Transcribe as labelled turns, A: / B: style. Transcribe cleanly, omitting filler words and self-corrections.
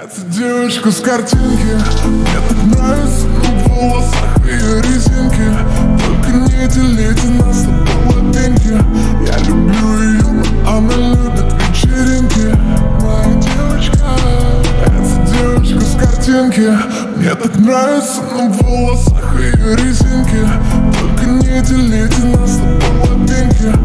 A: Эта девочка с картинки, мне так нравится, но в волосах ее резинки. Только не делите нас с тобой лапинки. Я люблю ее, но она любит вечеринки. Моя девочка, эта девочка с картинки, мне так нравится, но в волосах ее резинки. Только не делите нас с тобой лапинки.